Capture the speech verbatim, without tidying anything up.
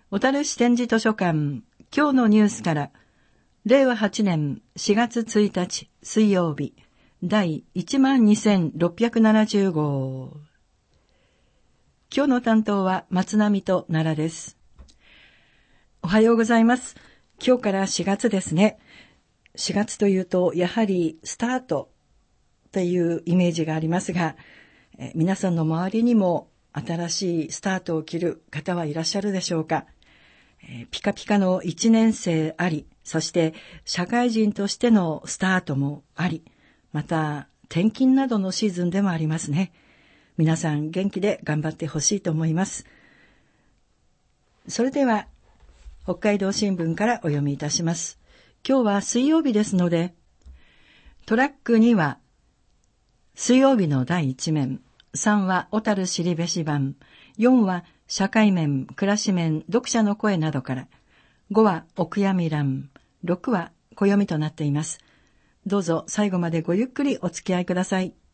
小樽市展示図書館、今日のニュースから、れいわはちねんしがつついたち水曜日、第いちまんにせんろっぴゃくななじゅうごう。今日の担当は松並と奈良です。おはようございます。今日からしがつですね。しがつというとやはりスタートというイメージがありますが、え皆さんの周りにも新しいスタートを切る方はいらっしゃるでしょうか。えピカピカのいちねん生あり、そして社会人としてのスタートもあり、また転勤などのシーズンでもありますね。皆さん元気で頑張ってほしいと思います。それでは北海道新聞からお読みいたします。今日は水曜日ですので、トラックには水曜日の第一面、さんは小樽知りべし版、よんは社会面、暮らし面、読者の声などから、ごはお悔やみ欄、ろくは暦となっています。どうぞ最後までごゆっくりお付き合いください。